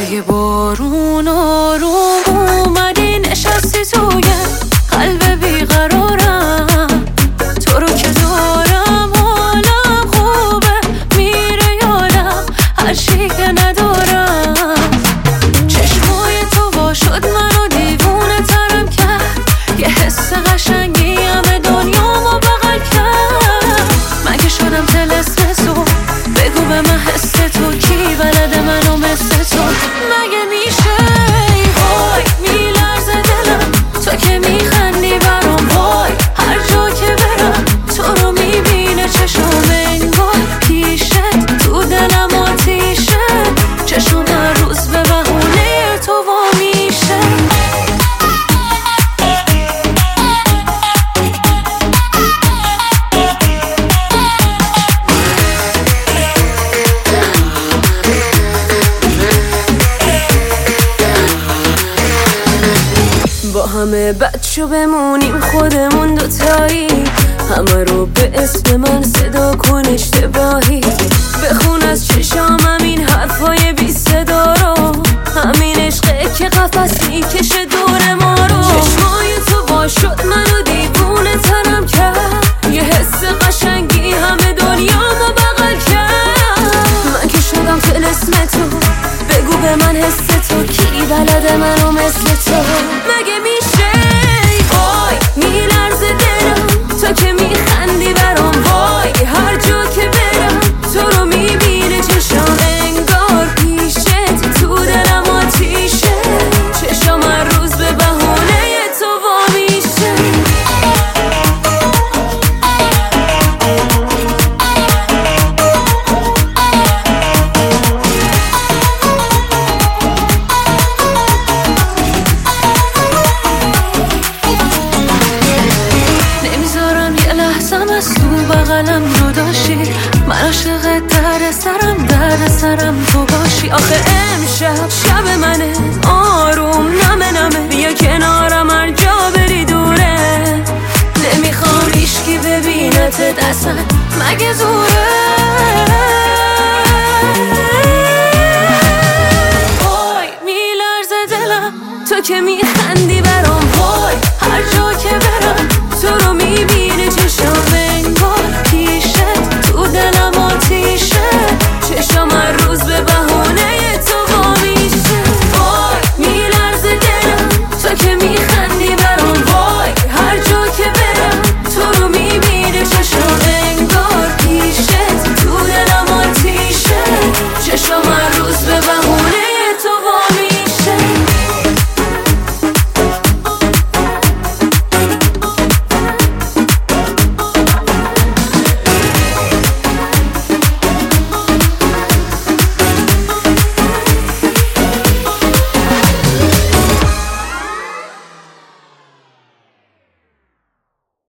یه بارون آروم اومدی نشستی توی قلب بیقرارم، تو رو که دارم حالم خوبه میره یادم هر چی که ندارم. چشمای تو با شد منو دیوونه ترم کرد، یه حس قشنگی همه دنیامو بغل کرد. مگه شدم طلسم تو؟ بگو به من حس تو کی بلده منو مثل تو؟ مگه میشه؟ وای میلرزه دلم تو که میخندی برام، وای هر جا که برم تو رو میبینه چشم انگار پیشت، تو دلم آتیشه چشم هر روز به بهونه تو وا میشه. با همه بچه بمونیم خودمون دوتایی، همه رو به اسم من صدا کن اشتباهی، بخون از چشامم این حرفای بی صدا رو، همین عشقه که قفس میکشه دور ما رو. چشمای تو با شد منو دیوونه ترم کرد، یه حس قشنگی همه دنیامو بغل کرد. من که شدم طلسم تو، بگو به من حس تو کی بلده منو مثل تو؟ مگه میشه؟ وای میلرزه دلم تو که میخندی برام، وای هر جا که برم تو رو میبینه چشم انگار پیشت، تو دلم آتیشه چشم هر روز به بهونه تو وا میشه. از تو بغلم جداشی، من عاشق درد سرم تو باشی. آخه امشب شب منه آروم نمه نمه، بیا کنارم هر جا بری دوره، نمیخوام هیچکی ببینت اصلا مگه زوره؟